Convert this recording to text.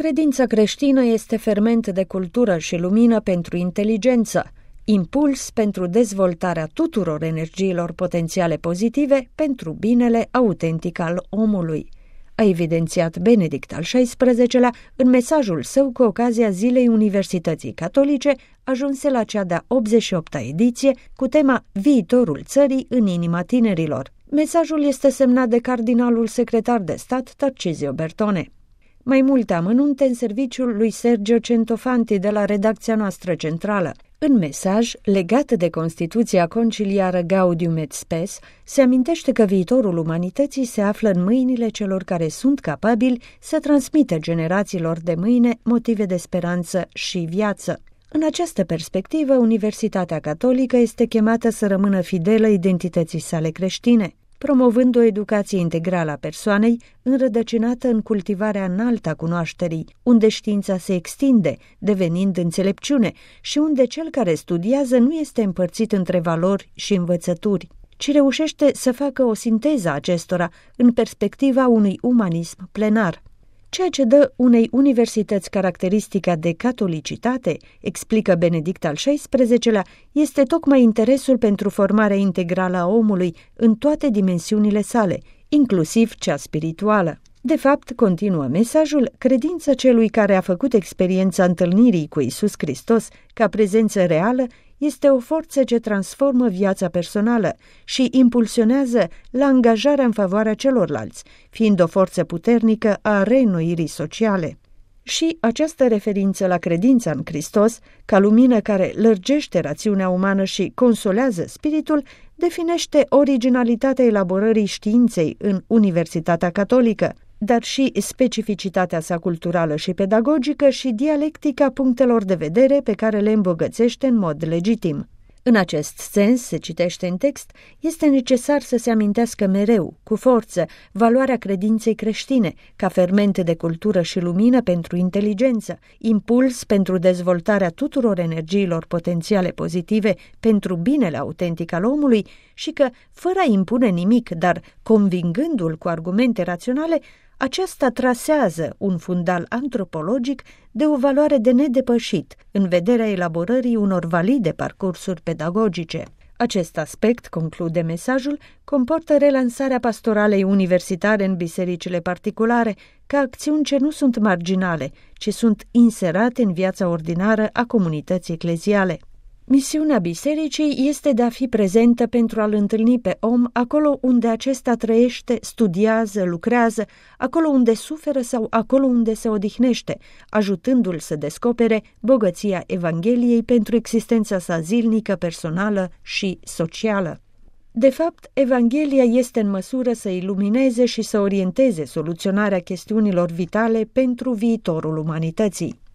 Credința creștină este ferment de cultură și lumină pentru inteligență, impuls pentru dezvoltarea tuturor energiilor potențiale pozitive pentru binele autentic al omului, a evidențiat Benedict al XVI-lea în mesajul său cu ocazia Zilei Universității Catolice, ajunse la cea de-a 88-a ediție cu tema Viitorul țării în inima tinerilor. Mesajul este semnat de cardinalul secretar de stat Tarcisio Bertone. Mai multe amănunte în serviciul lui Sergio Centofanti de la redacția noastră centrală. În mesaj, legat de Constituția conciliară Gaudium et Spes, se amintește că viitorul umanității se află în mâinile celor care sunt capabili să transmită generațiilor de mâine motive de speranță și viață. În această perspectivă, Universitatea Catolică este chemată să rămână fidelă identității sale creștine, promovând o educație integrală a persoanei, înrădăcinată în cultivarea înaltă a cunoașterii, unde știința se extinde, devenind înțelepciune, și unde cel care studiază nu este împărțit între valori și învățături, ci reușește să facă o sinteză a acestora în perspectiva unui umanism plenar. Ceea ce dă unei universități caracteristica de catolicitate, explică Benedict al XVI-lea, este tocmai interesul pentru formarea integrală a omului în toate dimensiunile sale, inclusiv cea spirituală. De fapt, continuă mesajul, credința celui care a făcut experiența întâlnirii cu Iisus Hristos ca prezență reală este o forță ce transformă viața personală și impulsionează la angajarea în favoarea celorlalți, fiind o forță puternică a reînnoirii sociale. Și această referință la credința în Hristos, ca lumină care lărgește rațiunea umană și consolează spiritul, definește originalitatea elaborării științei în Universitatea Catolică, dar și specificitatea sa culturală și pedagogică și dialectica punctelor de vedere pe care le îmbogățește în mod legitim. În acest sens, se citește în text, este necesar să se amintească mereu, cu forță, valoarea credinței creștine, ca ferment de cultură și lumină pentru inteligență, impuls pentru dezvoltarea tuturor energiilor potențiale pozitive pentru binele autentic al omului și că, fără a impune nimic, dar convingându-l cu argumente raționale, aceasta trasează un fundal antropologic de o valoare de nedepășit în vederea elaborării unor valide parcursuri pedagogice. Acest aspect, conclude mesajul, comportă relansarea pastoralei universitare în bisericile particulare ca acțiuni ce nu sunt marginale, ci sunt inserate în viața ordinară a comunității ecleziale. Misiunea bisericii este de a fi prezentă pentru a-l întâlni pe om acolo unde acesta trăiește, studiază, lucrează, acolo unde suferă sau acolo unde se odihnește, ajutându-l să descopere bogăția Evangheliei pentru existența sa zilnică, personală și socială. De fapt, Evanghelia este în măsură să ilumineze și să orienteze soluționarea chestiunilor vitale pentru viitorul umanității.